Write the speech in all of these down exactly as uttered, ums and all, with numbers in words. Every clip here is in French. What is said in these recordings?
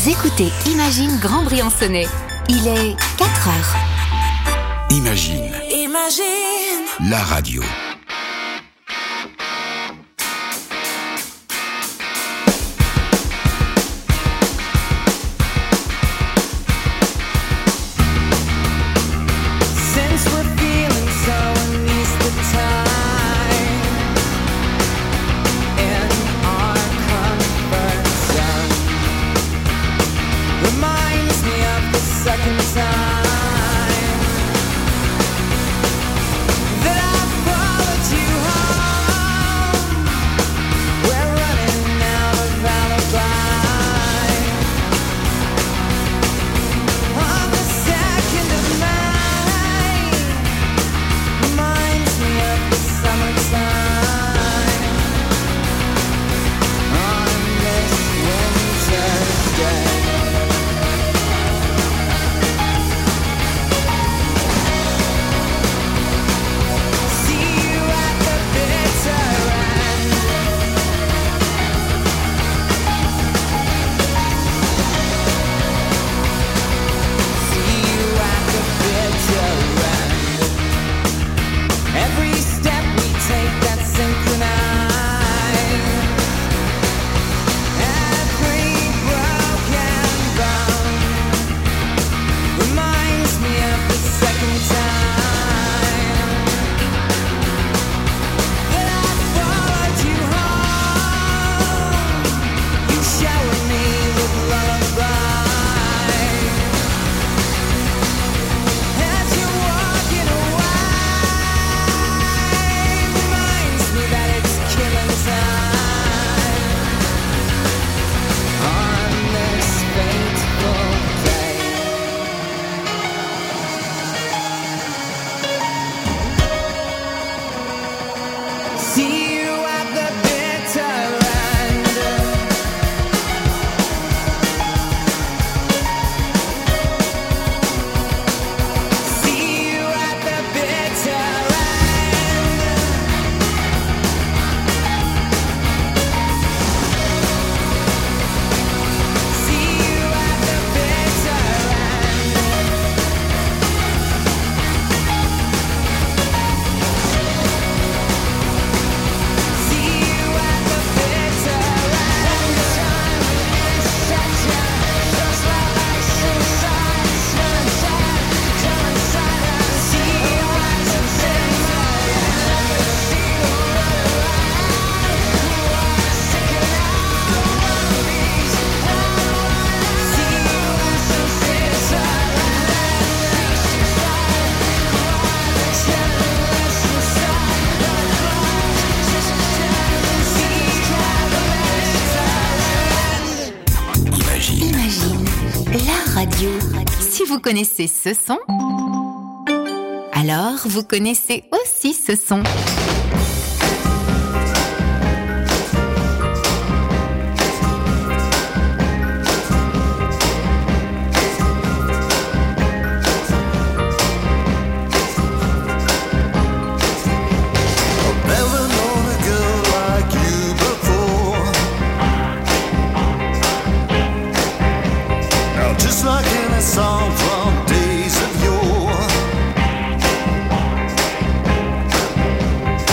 Vous écoutez Imagine Grand Briançonnais. Il est quatre heures. Imagine. Imagine. La radio. Vous connaissez ce son? Alors, vous connaissez aussi ce son. From days of yore,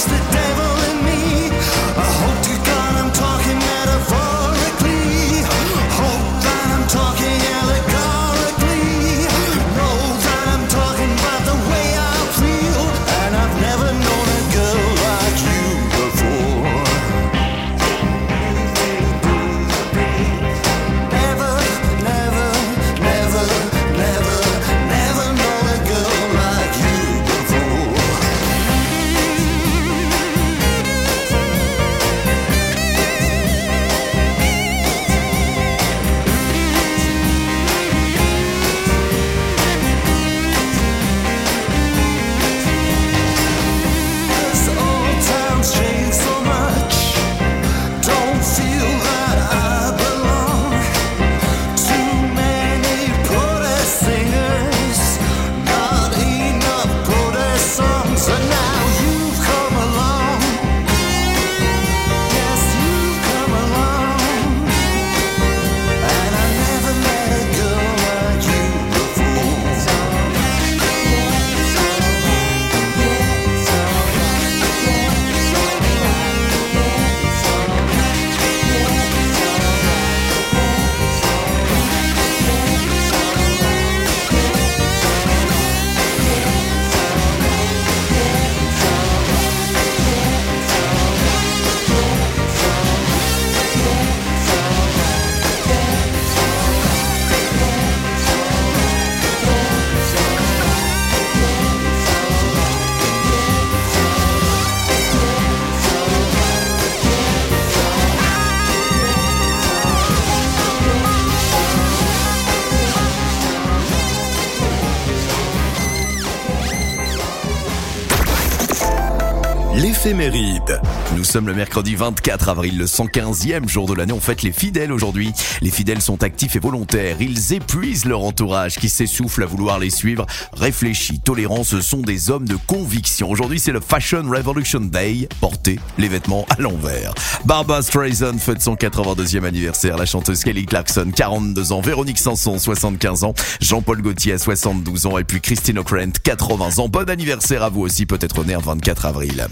L'éphéméride. Nous sommes le mercredi vingt-quatre avril, le cent quinzième jour de l'année. On fête les fidèles aujourd'hui. Les fidèles sont actifs et volontaires. Ils épuisent leur entourage qui s'essouffle à vouloir les suivre. Réfléchis, tolérants, ce sont des hommes de conviction. Aujourd'hui, c'est le Fashion Revolution Day. Portez les vêtements à l'envers. Barbra Streisand fête son quatre-vingt-deuxième anniversaire. La chanteuse Kelly Clarkson, quarante-deux ans. Véronique Sanson, soixante-quinze ans. Jean-Paul Gaultier, soixante-douze ans. Et puis Christine O'Krent, quatre-vingts ans. Bon anniversaire à vous aussi, peut-être né le vingt-quatre avril.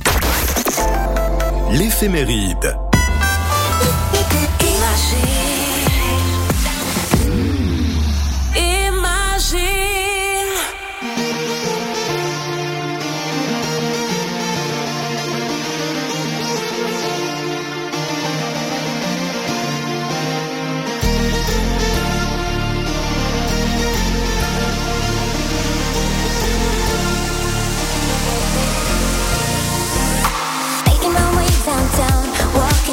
L'éphéméride. Making my way downtown, walking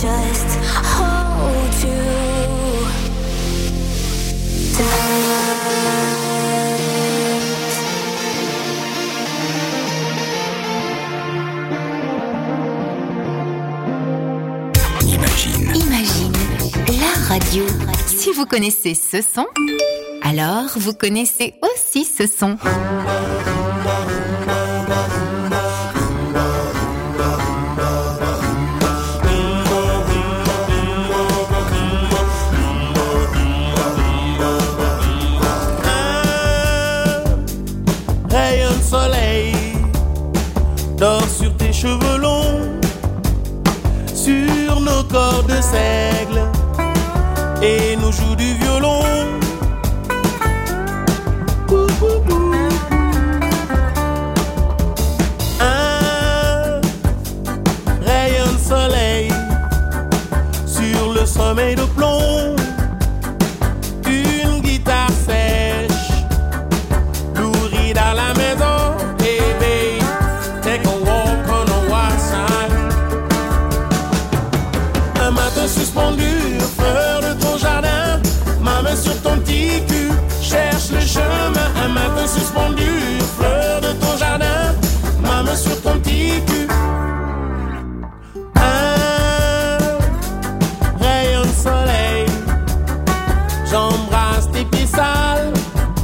just hold you Imagine. Imagine, la radio. Si vous connaissez ce son, alors vous connaissez aussi ce son. Soleil dort sur tes cheveux longs, sur nos corps de seigle, et nous joue du violon. Ouh, ouh, ouh. Un rayon de soleil sur le sommeil de plomb, une guitare sèche nourrie dans la maison. Suspendu aux fleurs de ton jardin, ma main sur ton petit cul cherche le chemin. Un matin suspendu aux fleurs de ton jardin, ma main sur ton petit cul. Un rayon de soleil, j'embrasse tes pieds sales.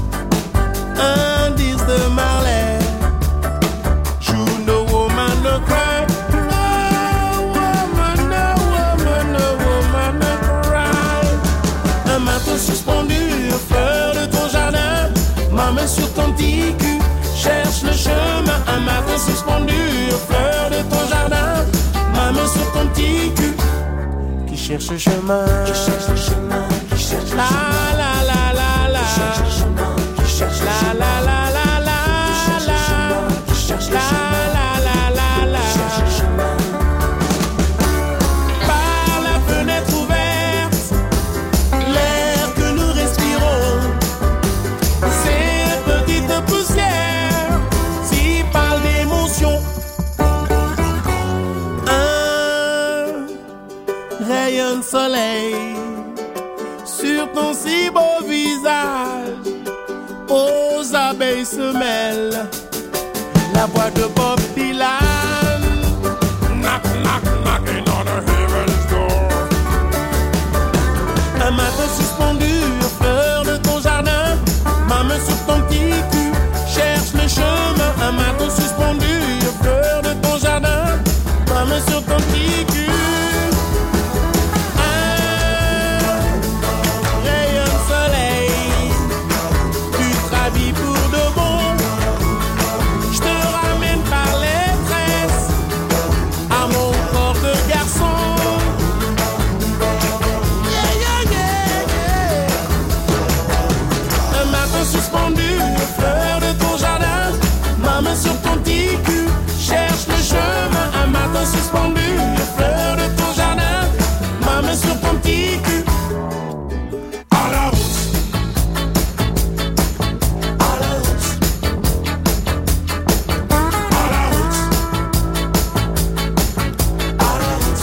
Un disque de Marley, you know woman no cry. Suspendu aux fleurs de ton jardin, ma main sur ton petit cul cherche le chemin. Un matin suspendu aux fleurs de ton jardin, ma main sur ton petit cul qui cherche le chemin, qui cherche le chemin, qui cherche le chemin. La la la la, qui cherche le chemin, qui cherche le chemin. La la la la la, qui cherche le chemin. La la la la, qui cherche le chemin. Par la fenêtre ouverte, l'air que nous respirons, ces petites poussières s'y parlent d'émotion. Un rayon de soleil sur ton si beau visage, aux abeilles se mêlent la voix de Bob Dylan. Knock, knock, knocking on the heaven's door. Un matin suspendu aux fleurs de ton jardin, ma main sur ton petit cul cherche le chemin. Un matin suspendu aux fleurs de ton jardin, ma main sur ton petit cul. Un rayon de soleil, tu te rhabilles pour de bon. Je te ramène par les tresses à mon corps de garçon. Suspendu aux fleurs de ton jardin, ma main sur ton petit cul cherche le chemin. Un matin suspendu aux fleurs de ton jardin, ma main sur ton petit cul. À la route, à la route, à la route, à la route,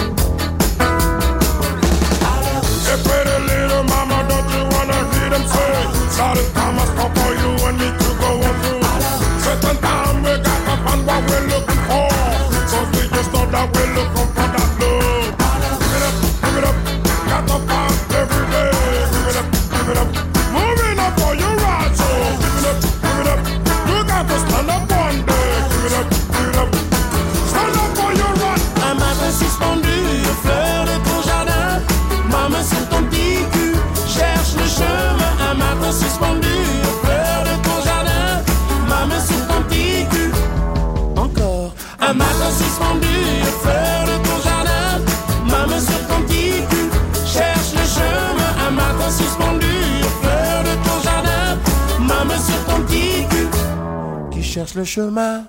à la route. Hey, pretty little mama, don't you wanna hear them say? All the time I stop for you and me to go on through. Certain time we got to find what we're looking for. Cause we just know that we're looking for that love. Give it up, give it up, got to find every day. Give it up, give it up, moving up for your ride. So give it up, give it up, you got to stand up one day. Give it up, give it up, stand up for your ride. Un matin suspendu aux fleurs de ton jardin, ma main sur ton petit cul cherche le chemin. Un matin suspendu aux fleurs de ton jardin, ma main sur ton petit cul. Encore. Un matin suspendu aux fleurs de ton jardin, ma main sur ton petit cul cherche le chemin. Un matin suspendu aux fleurs de ton jardin, ma main sur ton petit cul qui cherche le chemin.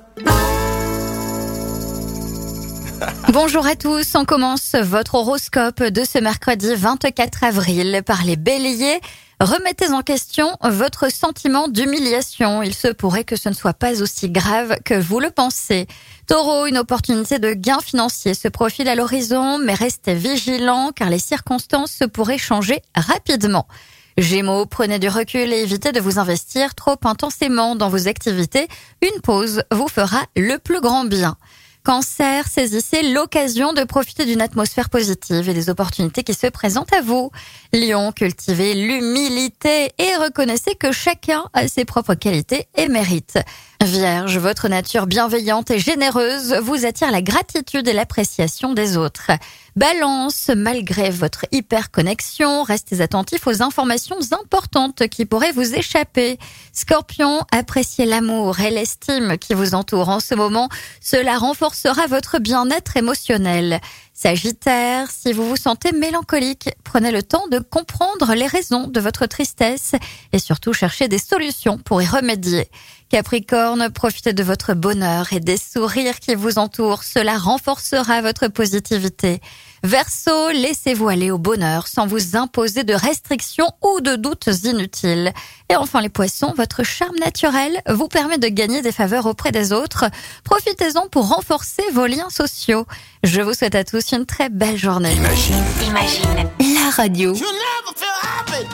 Bonjour à tous, on commence votre horoscope de ce mercredi vingt-quatre avril par les béliers. Remettez en question votre sentiment d'humiliation. Il se pourrait que ce ne soit pas aussi grave que vous le pensez. Taureau, une opportunité de gain financier se profile à l'horizon, mais restez vigilant car les circonstances se pourraient changer rapidement. Gémeaux, prenez du recul et évitez de vous investir trop intensément dans vos activités. Une pause vous fera le plus grand bien. Cancer, saisissez l'occasion de profiter d'une atmosphère positive et des opportunités qui se présentent à vous. Lion, cultivez l'humilité et reconnaissez que chacun a ses propres qualités et mérites. Vierge, votre nature bienveillante et généreuse vous attire la gratitude et l'appréciation des autres. Balance, malgré votre hyperconnexion, restez attentif aux informations importantes qui pourraient vous échapper. Scorpion, appréciez l'amour et l'estime qui vous entourent en ce moment. Cela renforcera votre bien-être émotionnel. Sagittaire, si vous vous sentez mélancolique, prenez le temps de comprendre les raisons de votre tristesse et surtout cherchez des solutions pour y remédier. Capricorne, profitez de votre bonheur et des sourires qui vous entourent. Cela renforcera votre positivité. Verseau, laissez-vous aller au bonheur sans vous imposer de restrictions ou de doutes inutiles. Et enfin les poissons, votre charme naturel vous permet de gagner des faveurs auprès des autres. Profitez-en pour renforcer vos liens sociaux. Je vous souhaite à tous une très belle journée. Imagine. Imagine la radio. You never feel happy.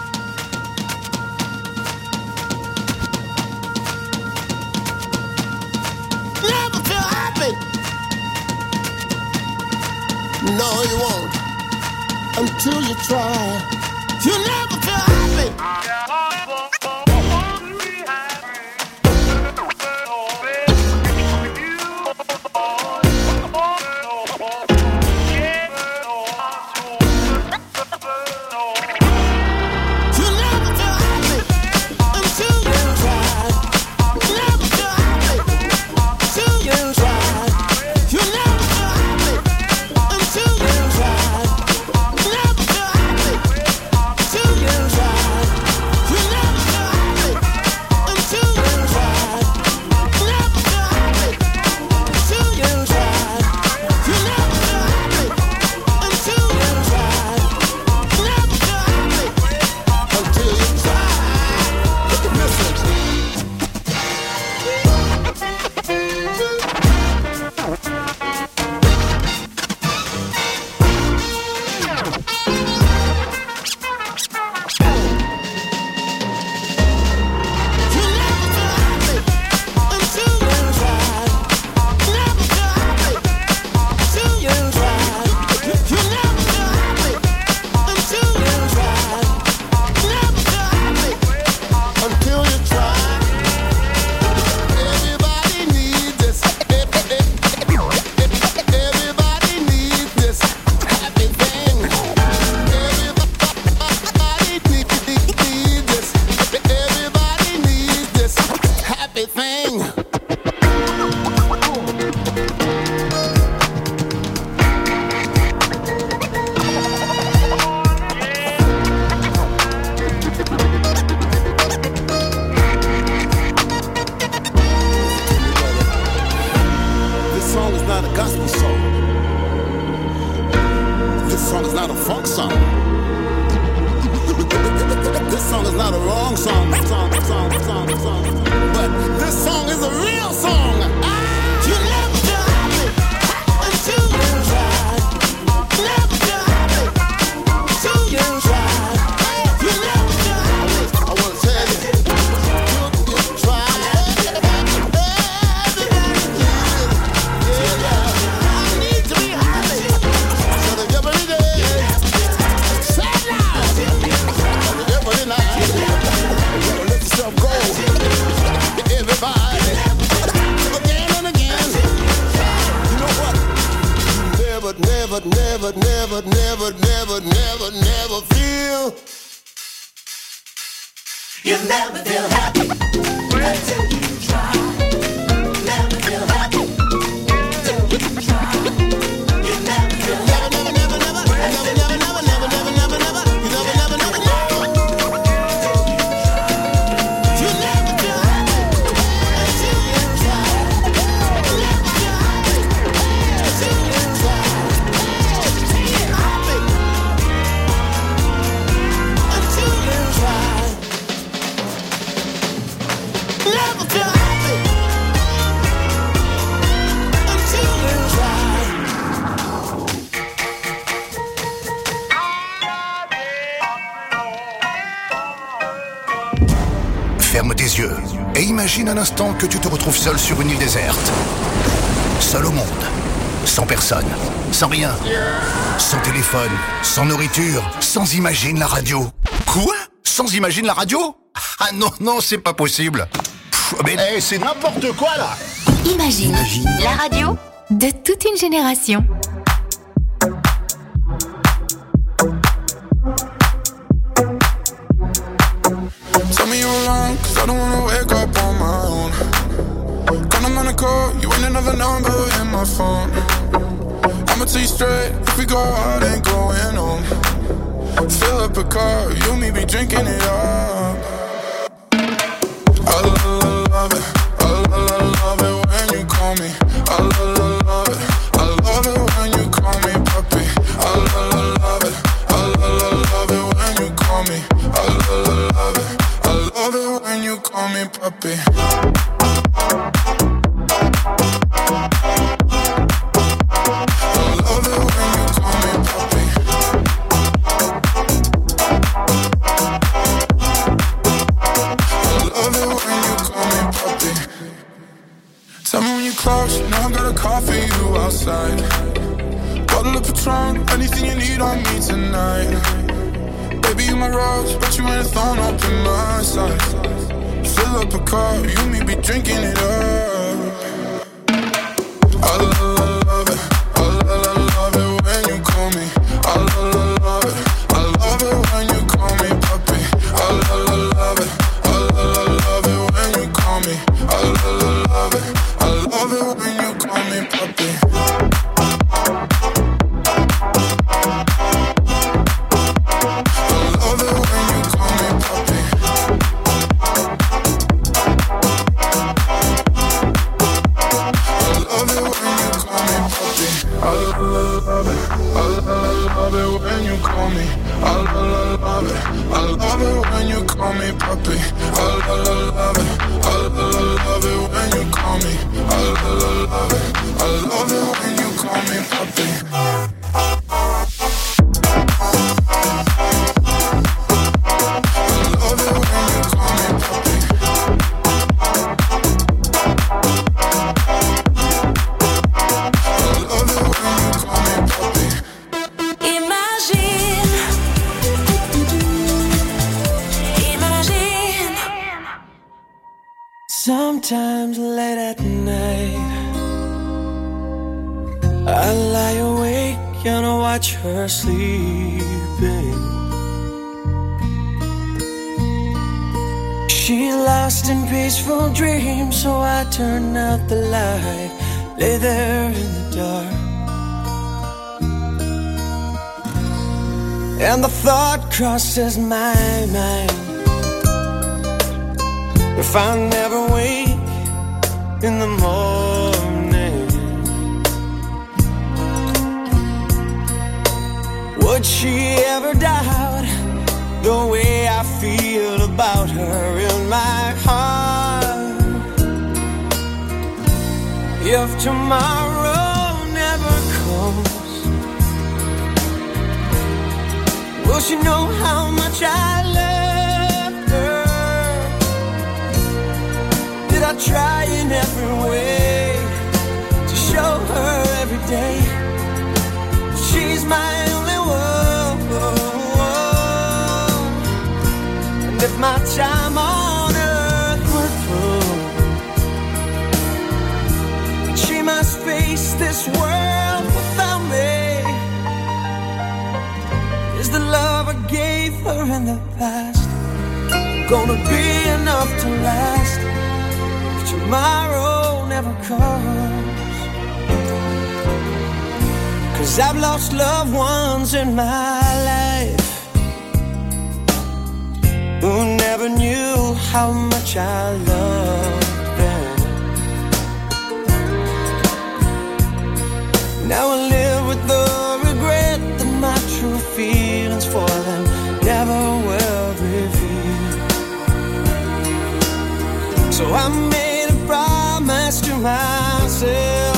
Never feel happy. No, you won't until you try. You never feel happy. Until you try. Imagine un instant que tu te retrouves seul sur une île déserte. Seul au monde. Sans personne. Sans rien. Sans téléphone. Sans nourriture. Sans Imagine la radio. Quoi ? Sans Imagine la radio ? Ah non, non, c'est pas possible. Pff, mais hey, c'est n'importe quoi là. Imagine, Imagine la radio de toute une génération. Tell me you're alone, cause I don't wanna wake up on my own. Quand I'm gonna call, you ain't another number in my phone. I'ma tell you straight, if we go out, ain't going home. Fill up a car, you and me be drinking it up. I love, love it, I love, love it when you call me. I love, love it, I love it when you call me puppy. I love, love it, I love, love it when you call me. I love, love it, I love it when you call me puppy. Close, now I got a call for you outside. Bottle of Patron, anything you need on me tonight. Baby, you my rose, but you ain't a thorn up in my side. Fill up a car, you and me be drinking it up. I love, love it, I love, love it when you call me. I love, love it, I love it when you call me puppy. I love, love it, I love, love it when you call me. I love, love it. I love it when you call me puppy. I love it when you call me puppy. I love it when you call me puppy. I love it, I love it when you call me. I love, love it, I love it when you call me puppy. I love, love it, I love it when you call me. I love, love it, I love it when you call me puppy. Sometimes late at night I lie awake and I watch her sleeping. She lost in peaceful dreams, so I turn out the light, lay there in the dark. And the thought crosses my mind, if I never wake in the morning, would she ever doubt the way I feel about her in my heart? If tomorrow never comes, will she know how much I love her? Did I try in every way to show her every day she's my only one? And if my time on earth were through, she must face this world without me. Is the love I gave her in the past gonna be enough to last if tomorrow never comes? 'Cause I've lost loved ones in my life who never knew how much I loved them. Now I live with the regret that my true feelings for them never will reveal. So I made a promise to myself,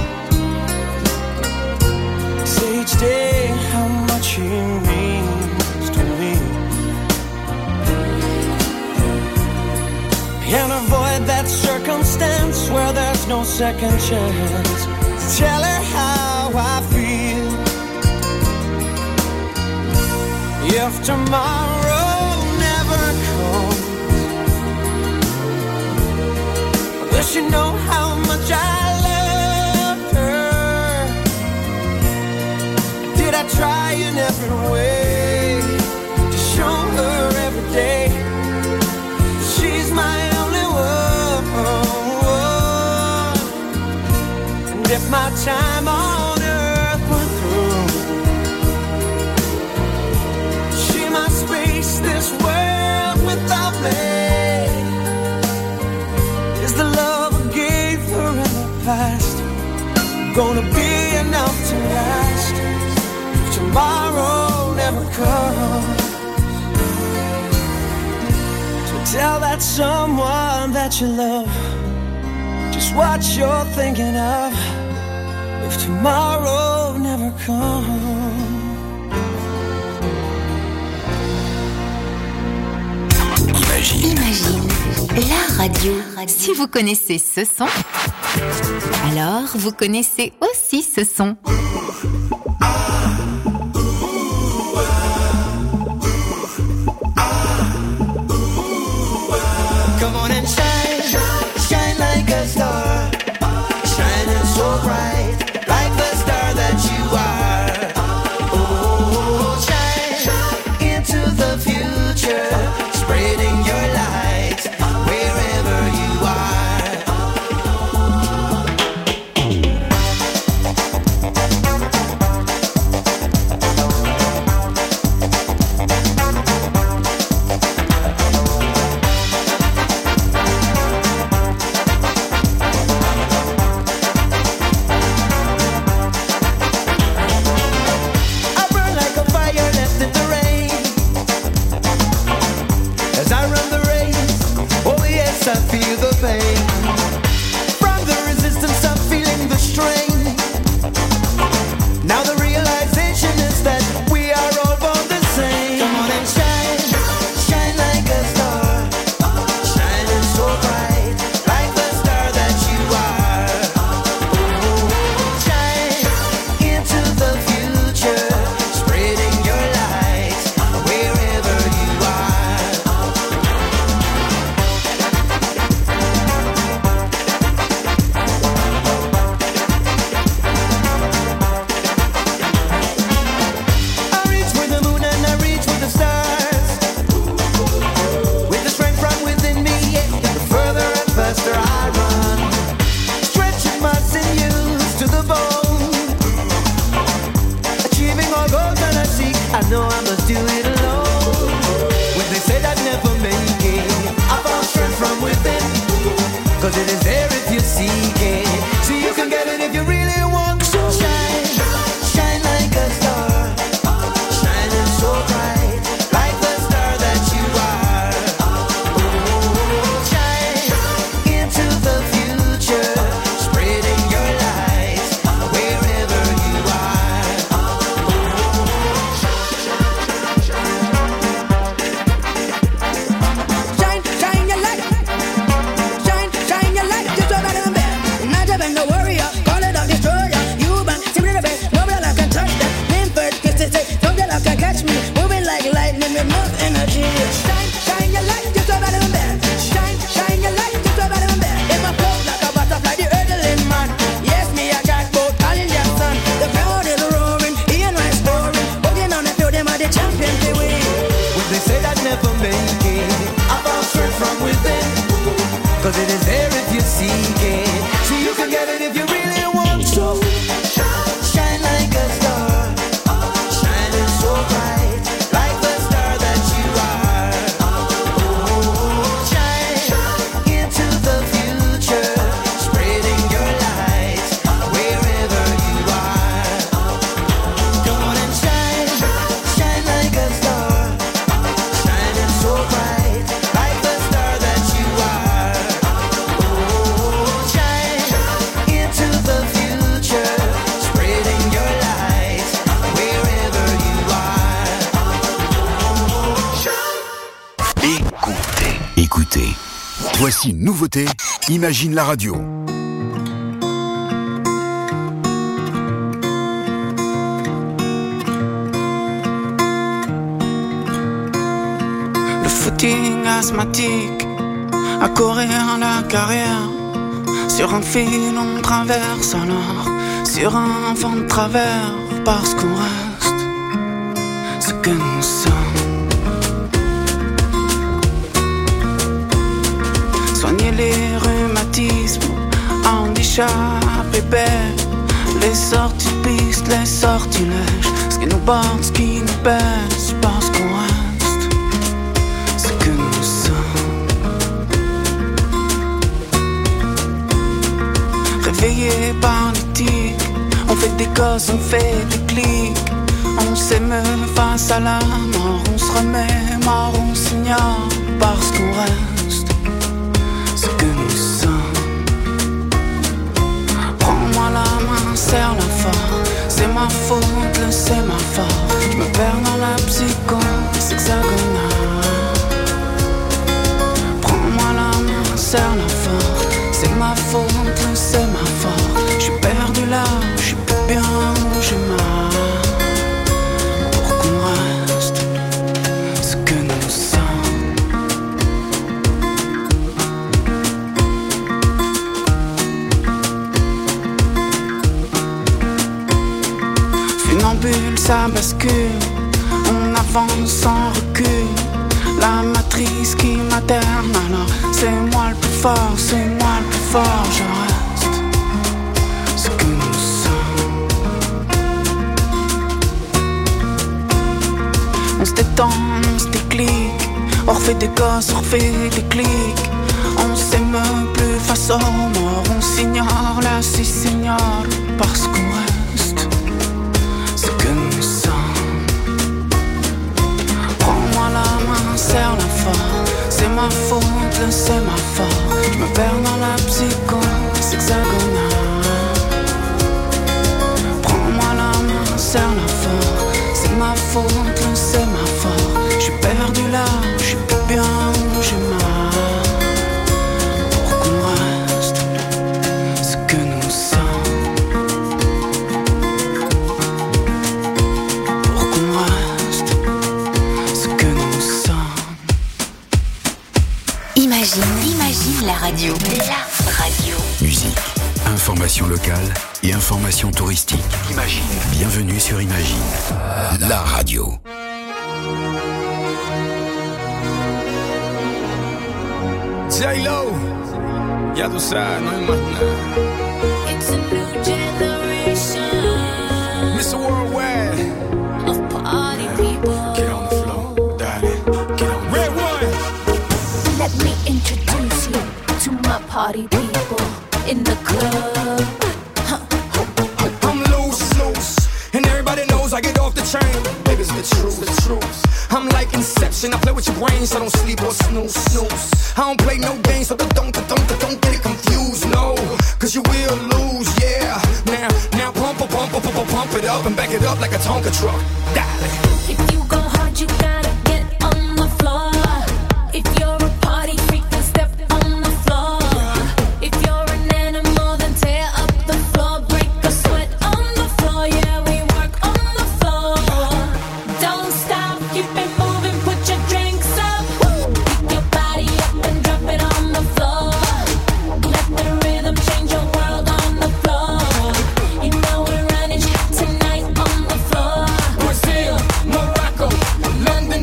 say each day how much he means to me, and avoid that second chance to tell her how I feel. If tomorrow never comes, I wish you know how much I love her. Did I try in every way to show her every day she's my only one? And if my time on earth were through, she must face this world without me. Is the love I gave her in the past gonna be enough to last if tomorrow never comes? So tell that someone that you love just what you're thinking of if tomorrow never comes. Imagine. Imagine, la radio. Si vous connaissez ce son, alors vous connaissez aussi ce son. Come on and shine, shine like a star, shining so bright, like the star that you are. Oh, shine into the future, spreading your light wherever you are. I burn like a fire left in the rain as I run the race. Oh yes, I feel the pain. From the resistance, I'm feeling the strain. Now the realization is that we are all born the same. Come on and shine, shine like a star, shining so bright, like the star that you are. Oh, shine into the future, spreading your light wherever you are. I reach for the moon and I reach for the stars, with the strength from within me, yeah. The further and faster I run, stretching my sinews to the bone, achieving all goals that I seek. I know I must do it alone. When they said I'd never make it, I found strength from within, cause it is there if you seek it. See, you can get it if you really want to. Shine, shine like a star, shining so bright, like the star that you are. Oh, shine into the future, spreading your light wherever you are. Shine, shine your light. Shine, shine your light. Just over the bed. Not even no warrior. Call it a destroyer. You ban, simply the best. Nobody can touch that. Limford, kiss to say. Nobody can catch me. Moving like lightning with more energy. Shine, shine your light. Just over the bed. Shine, shine your light. Just over the bed. If I float like a butterfly, the earthling man. Yes, me, I got both calling their son. The crowd is roaring. He and I scoring. Holding on the field, them are the champions they win. When they said I'd never make it, I found strength from within, cause it is there if you seek it. See, you can get it if you really want to. Shine like a star, shining so bright, like the star that you are. Oh, shine into the future, spreading your light wherever you are. Come on and shine, shine like a star, shining so bright, like the star that you are. Oh, shine into the future, spreading your light wherever you are. Écoutez, écoutez. Voici une nouveauté, Imagine la radio. footing asthmatique, à courir la carrière. Sur un fil on traverse alors, sur un vent de travers, parce qu'on reste ce que nous sommes. Soigner les rhumatismes, handicap épais, les sorties de piste, les sortilèges, ce qui nous porte, ce qui nous baisse, parce qu'on reste ce que nous sommes. Réveillés par l'éthique, on fait des gosses, on fait des clics, on s'émeut face à la mort, on se remet mort, on s'ignore, parce qu'on reste ce que nous sommes. Prends-moi la main, serre-la fort, c'est ma faute, le sémaphore, je me perds dans la psychose hexagonale. Prends-moi la main, serre-la fort, c'est ma faute, le sémaphore, je suis perdu là, je suis plus bien où je marche, pour qu'on reste ce que nous sommes. Funambule, ça bascule, on avance sans recul, la matrice qui materne, alors c'est moi le plus fort, c'est moi le plus fort, je reste ce que nous sommes. On se détend, on se déclic, on refait des gosses, on refait des clics, on s'émeut plus face aux morts, on s'ignore, là si s'ignore, parce qu'on reste ce que nous sommes. Prends-moi la main, serre-la fort, c'est ma faute, le sémaphore, je me perds dans la psychose hexagonale. Prends-moi la main, serre-la fort, c'est ma faute, le sémaphore, je suis perdu là, je suis plus bien où je marche, pour qu'on reste ce que nous sommes. Pour qu'on reste ce que nous sommes. Imagine, imagine la radio. La radio. Musique, information locale et information touristique. Imagine. Bienvenue sur Imagine, la radio. J-Lo, ya tú sabes, no hay más nada. It's a new generation mister Worldwide of party people. Get on the floor, darling. Get on the Red one. Let me introduce you to my party people in the club. I'm loose, loose, and everybody knows I get off the train. Baby, it's the truth, the truth. I'm like Inception, I play with your brains, so don't sleep or snooze, snooze. I don't play no games, so don't, don't, don't, don't get it confused, no, cause you will lose, yeah. Now, now pump, pump, pump, pump, pump it up and back it up like a Tonka truck, darling. If you go hard, you gotta get on the floor. If you're a party freak, then step on the floor. If you're an animal, then tear up the floor. Break a sweat on the floor, yeah, we work on the floor. Don't stop, keep it moving, put your drinks up. Pick your body up and drop it on the floor. Let the rhythm change your world on the floor. You know we're running tonight on the floor. Brazil, Morocco, London,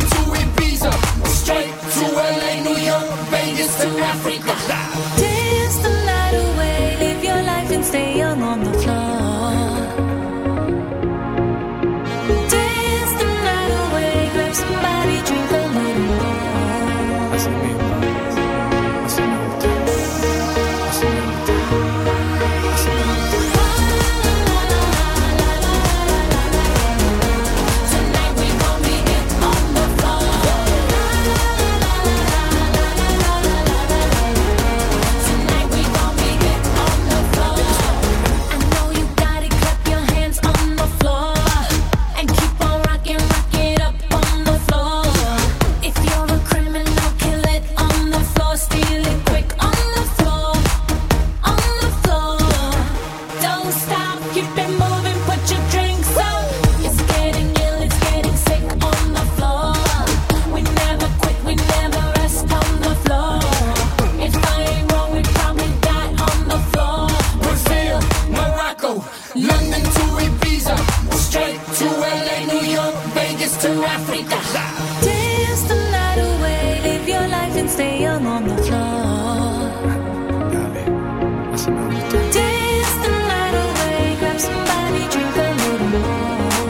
África. Dance the night away, live your life and stay young on the floor. Dance the night away, grab somebody, drink a little more.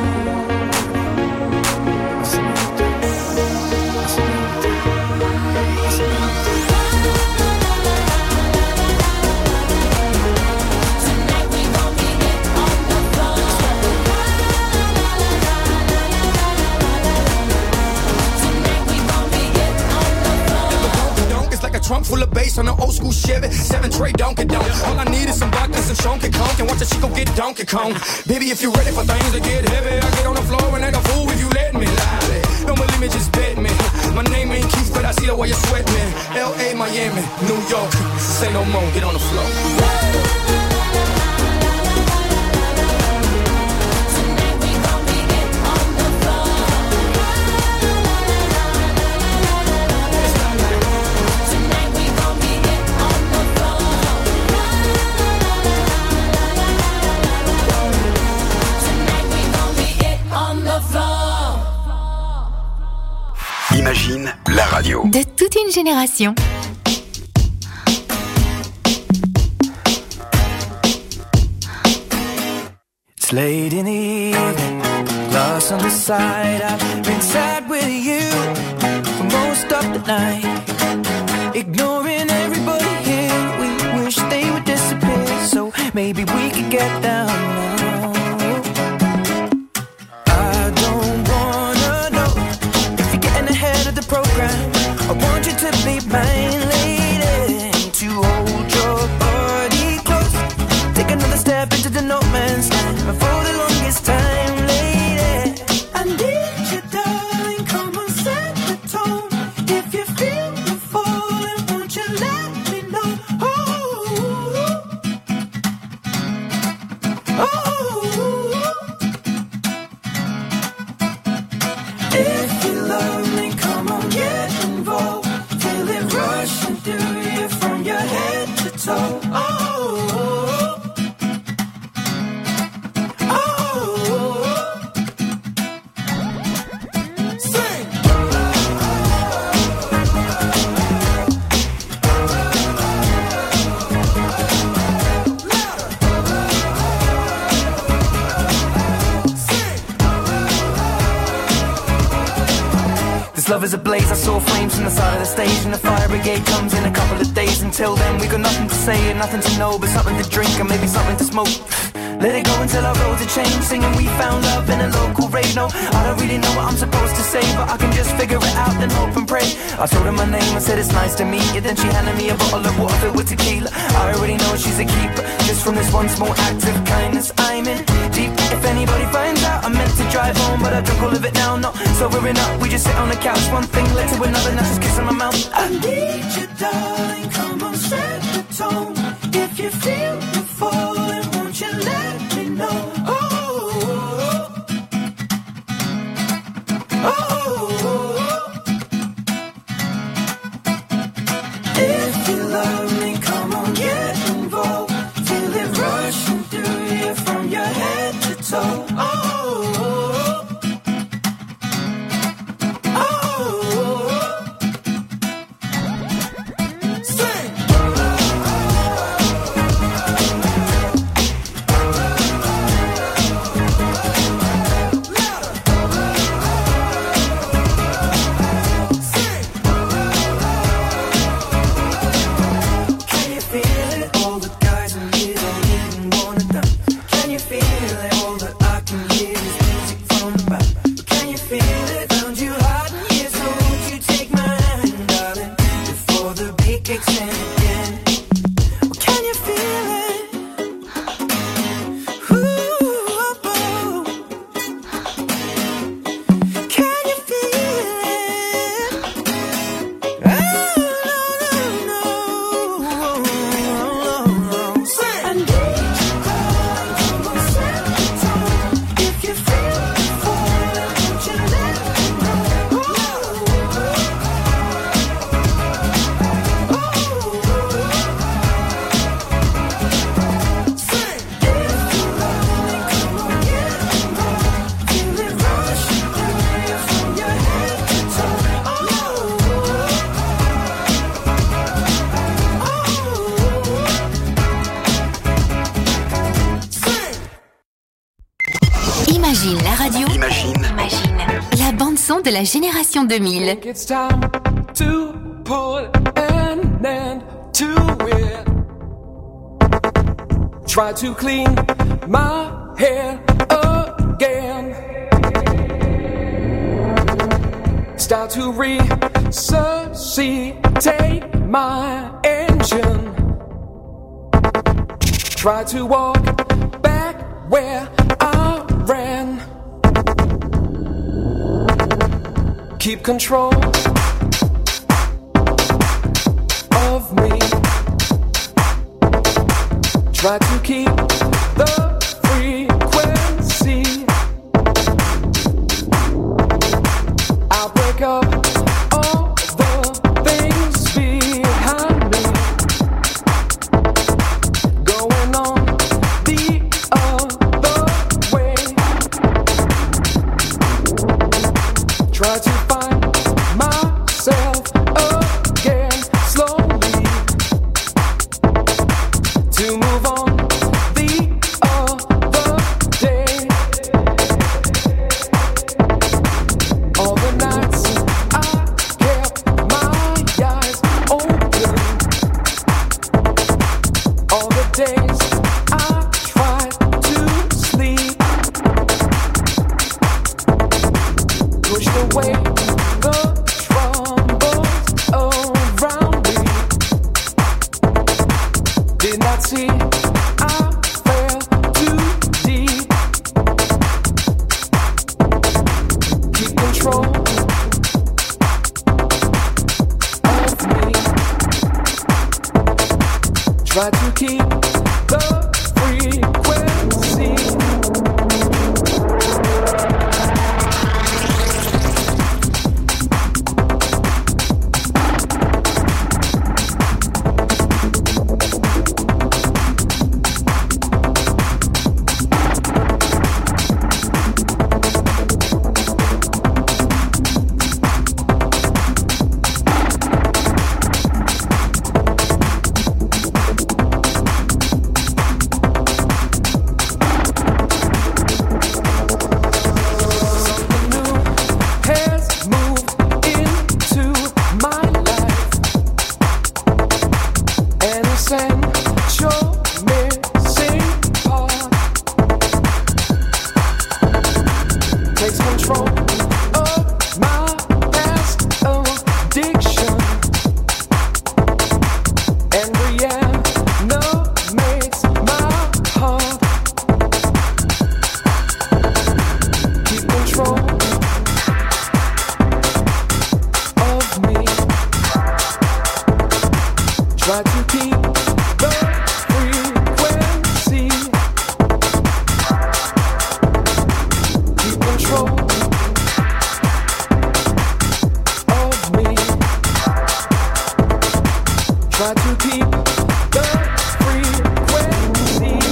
Trunk full of bass on an old school Chevy, seven tray Donkey Donk. All I need is some vodka, some Shonky Conk, and watch a Chico get Donkey Kong. Baby, if you're ready for things to get heavy, I get on the floor and act a fool if you let me. Lie. Don't believe me, just bet me. My name ain't Keith, but I see the way you sweat me. L A, Miami, New York, say no more, get on the floor. Imagine la radio. De toute une génération. It's late in the evening, glass on the side. I've been sad with you for most of the night, ignoring everybody here. We wish they would disappear, so maybe we could get down now. I don't wanna know if you're getting ahead of the program. I want you to be mine, lady, to hold your body close. Take another step into the no man's land. For the longest time, lady, I need you, darling. Come on, set the tone. If you feel the falling, won't you let me know? Oh, oh. If you love me, come on, get involved. Feel it rushing through you from your head to toe. Oh. Love is ablaze, I saw flames from the side of the stage, and the fire brigade comes in a couple of days. Until then we got nothing to say and nothing to know, but something to drink and maybe something to smoke. Let it go until our roads are changed, singing we found love in a local radio. I don't really know what I'm supposed to say, but I can just figure it out and hope and pray. I told her my name, I said it's nice to meet you. Then she handed me a bottle of water filled with tequila. I already know she's a keeper, just from this one small act of kindness. I'm in deep, if anybody finds out, I meant to drive home, but I drunk all of it now, not sobering up. We just sit on the couch, one thing led to another, now just kissing my mouth. I need you, darling, come on, set the tone. If you feel the falling, won't you let me know? Oh, oh, oh. If you love me, come on, get involved. Feel it rushing through you from your head to toe. Oh, can you feel it? All that I can hear. Imagine la radio. Imagine. Imagine la bande son de la génération deux mille. It's time to put an end to it. Try to clean my head again. Start to resuscitate my engine. Try to walk back where I ran. Keep control of me. Try to keep the frequency. I'll break up all the things behind me. Going on the other way. Try to find myself again slowly. To move on the other day. All the nights I kept my eyes open. All the days I tried to sleep. Pushed away the troubles around me. Did not see I fell too deep. Keep control of me. Try to keep the frequency. Has moved into my life. An essential missing part. Takes control of my past addiction. And reanimates my heart. Keep control of me. Try to keep the frequency. Keep control of me. Try to keep the frequency.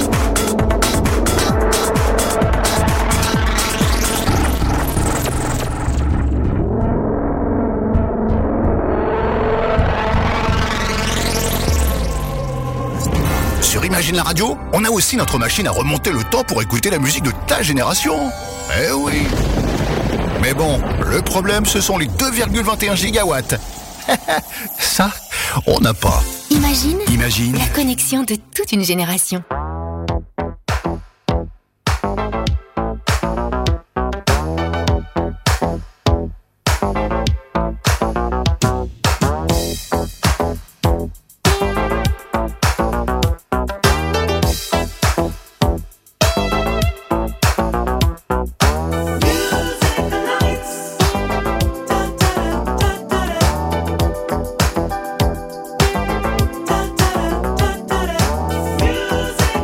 Sur Imagine la radio, on a aussi notre machine à remonter le temps pour écouter la musique de ta génération. Eh oui. Mais bon, le problème, ce sont les deux virgule vingt et un gigawatts. Ça, on n'a pas. Imagine, Imagine. la connexion de toute une génération. Music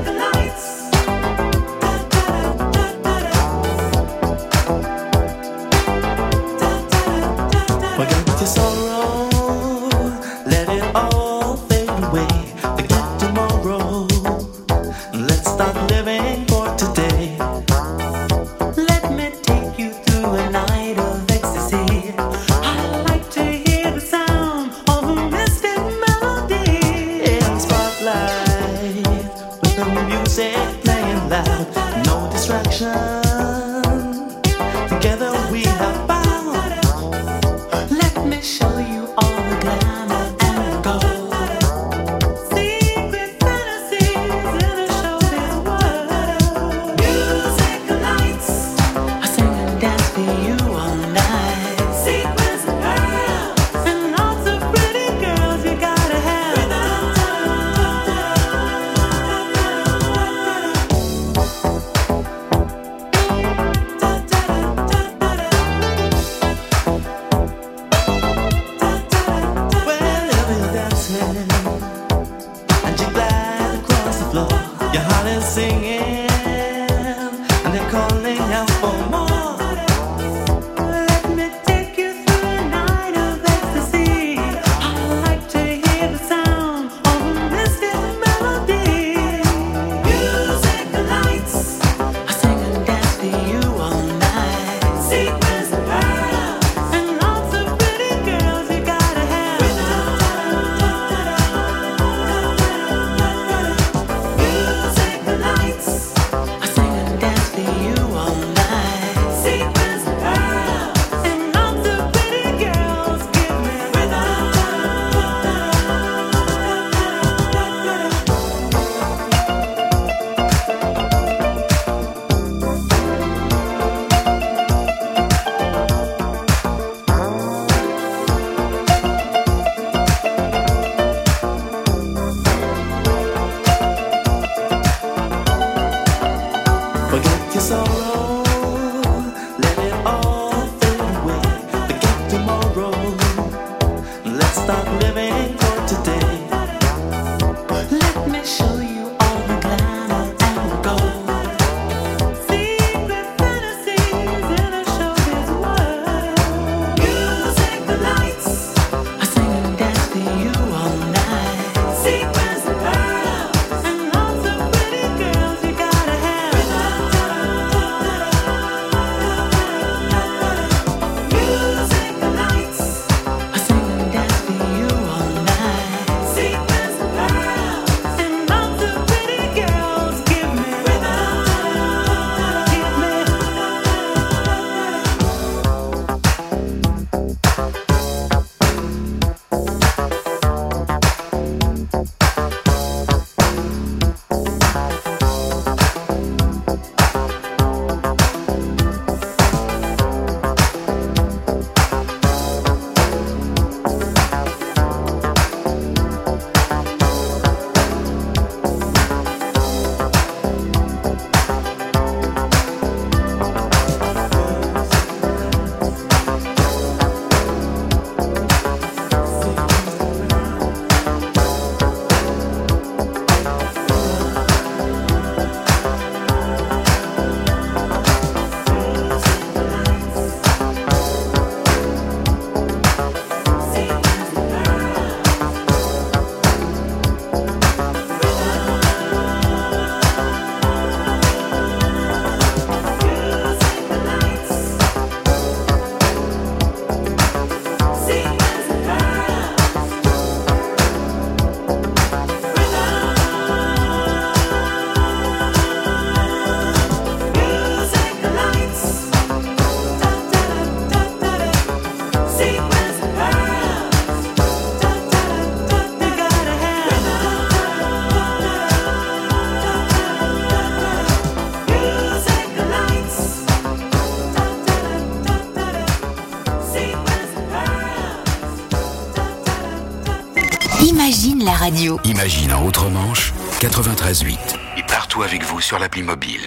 Imagine la radio. Imagine en Outre-Manche, quatre-vingt-treize huit. Et partout avec vous sur l'appli mobile.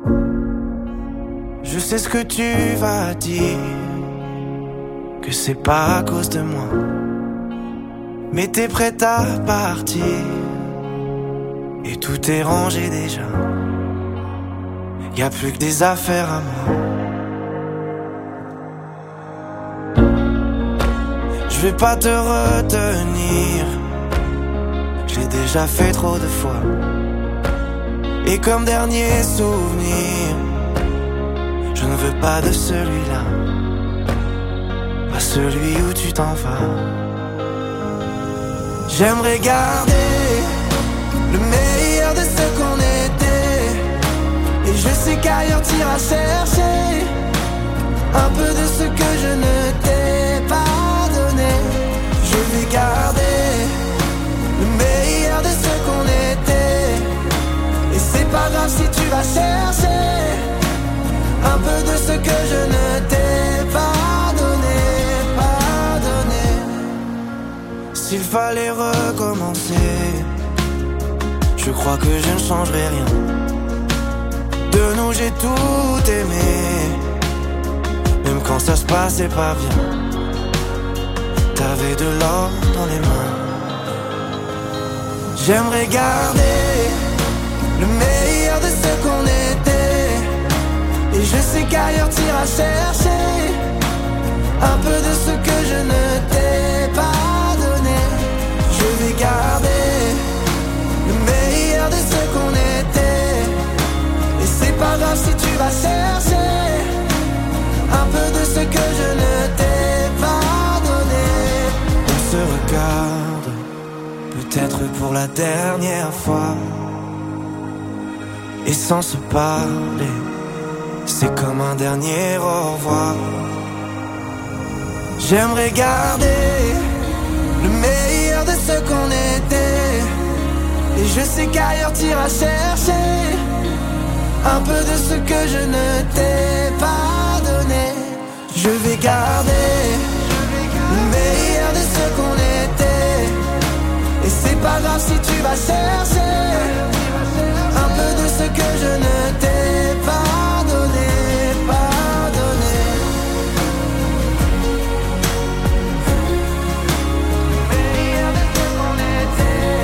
Je sais ce que tu vas dire, que c'est pas à cause de moi. Mais t'es prête à partir, et tout est rangé déjà. Y a plus que des affaires à moi. Je vais pas te retenir, je l'ai déjà fait trop de fois. Et comme dernier souvenir, je ne veux pas de celui-là, pas celui où tu t'en vas. J'aimerais garder le meilleur de ce qu'on était, et je sais qu'ailleurs t'iras chercher un peu de ce que je ne t'ai pas donné. Je vais garder le meilleur de ce qu'on était, et c'est pas grave si tu vas chercher un peu de ce que je ne fallait recommencer. Je crois que je ne changerai rien. De nous j'ai tout aimé, même quand ça se passait pas bien. T'avais de l'or dans les mains. J'aimerais garder le meilleur de ce qu'on était. Et je sais qu'ailleurs t'iras chercher un peu de ce que je ne t'ai pas donné. Je vais garder le meilleur de ce qu'on était. Et c'est pas grave si tu vas chercher un peu de ce que je ne t'ai pas donné. On se regarde, peut-être pour la dernière fois. Et sans se parler, c'est comme un dernier au revoir. J'aimerais garder le meilleur de ce qu'on était. Et je sais qu'ailleurs t'iras chercher un peu de ce que je ne t'ai pas donné. Je vais garder le meilleur de ce qu'on était. Et c'est pas grave si tu vas chercher un peu de ce que je ne t'ai pas donné, pas donné. Meilleur de ce qu'on était.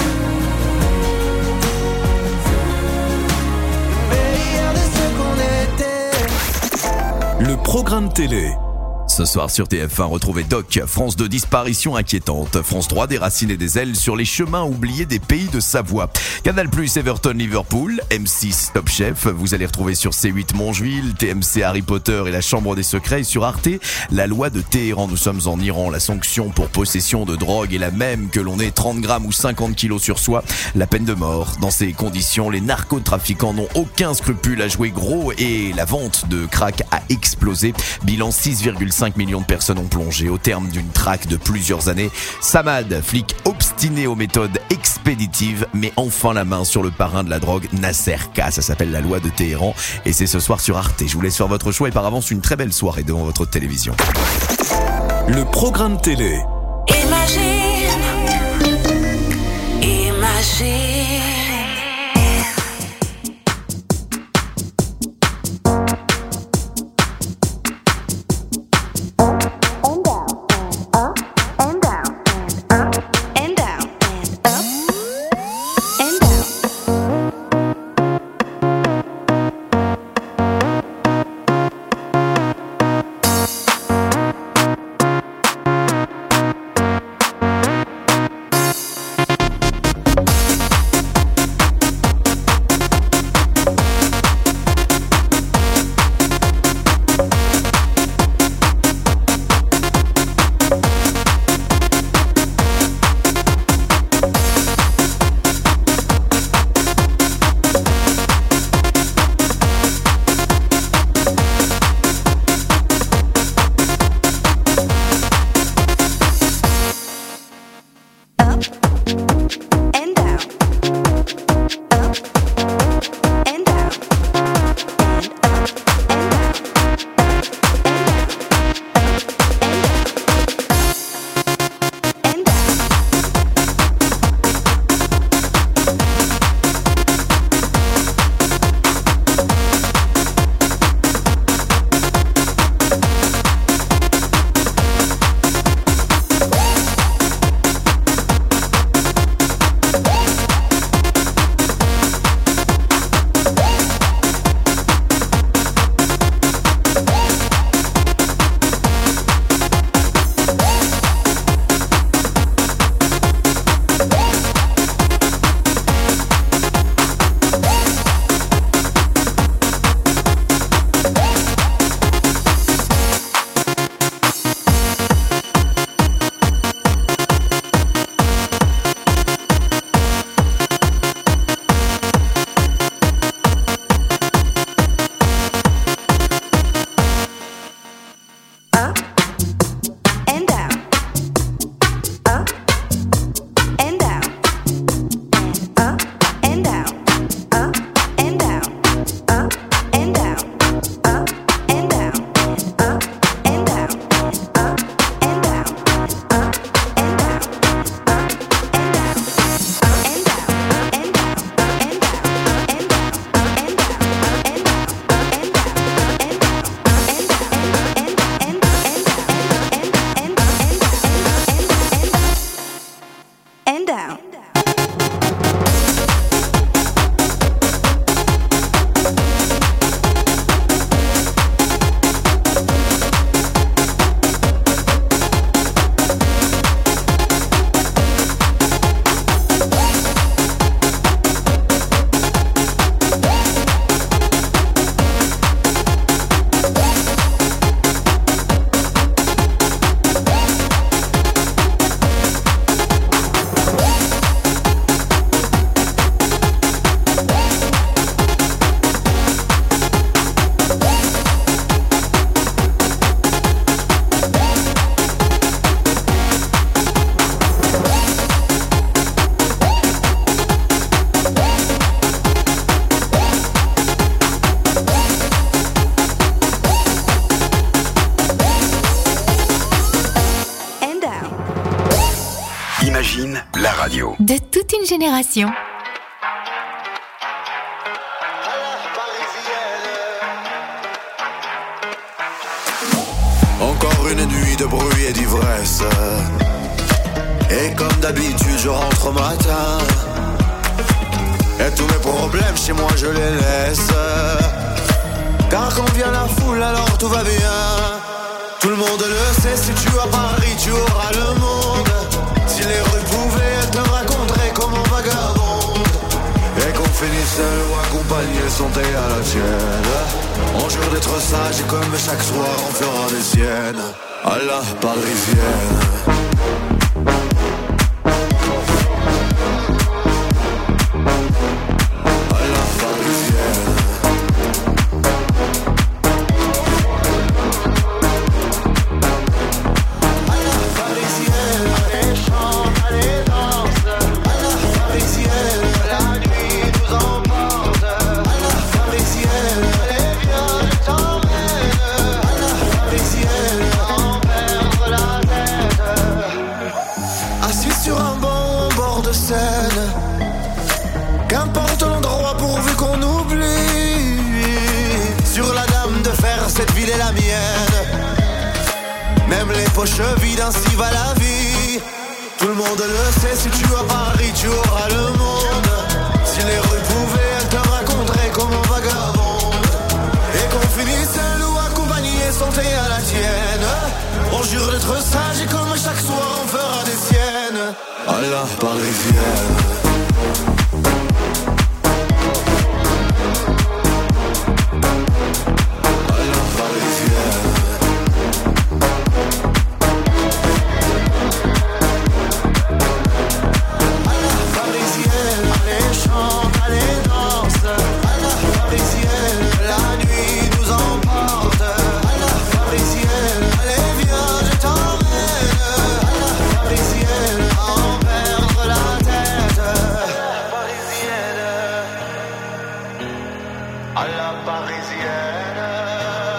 Meilleur de ce qu'on était. Le programme télé. Ce soir sur T F un, retrouvez Doc. France deux, disparition inquiétante. France trois, des racines et des ailes sur les chemins oubliés des pays de Savoie. Canal plus, Everton, Liverpool. M six, Top Chef. Vous allez retrouver sur C huit, Mongeville. T M C, Harry Potter et la Chambre des secrets. Et sur Arte, la loi de Téhéran. Nous sommes en Iran. La sanction pour possession de drogue est la même que l'on ait trente grammes ou cinquante kilos sur soi. La peine de mort. Dans ces conditions, les narcotrafiquants n'ont aucun scrupule à jouer gros et la vente de crack a explosé. Bilan, six virgule cinq millions de personnes ont plongé au terme d'une traque de plusieurs années. Samad, flic obstiné aux méthodes expéditives, met enfin la main sur le parrain de la drogue, Nasser K. Ça s'appelle la loi de Téhéran et c'est ce soir sur Arte. Je vous laisse faire votre choix et par avance une très belle soirée devant votre télévision. Le programme télé. Imagine, imagine. génération. Encore une nuit de bruit et d'ivresse. Et comme d'habitude je rentre au matin. Et tous mes problèmes chez moi je les laisse. Car quand vient la foule alors tout va bien. Tout le monde le sait, si tu as Paris tu auras le monde. Si les rues pouvaient, elles te raconteraient comment vagabonde. Et qu'on finisse seul ou accompagné, santé à la tienne. On jure d'être sage et comme chaque soir on fera des siennes. À la parisienne. Qu'importe l'endroit pourvu qu'on oublie. Sur la dame de fer, cette ville est la mienne. Même les poches vides, ainsi va la vie. Tout le monde le sait, si tu as Paris, tu auras le monde. Si les rues pouvaient, elles te raconteraient comment vagabonde. Et qu'on finisse seul ou accompagné, santé à la tienne. On jure d'être sage et comme chaque soir on fera des siennes. À la parisienne.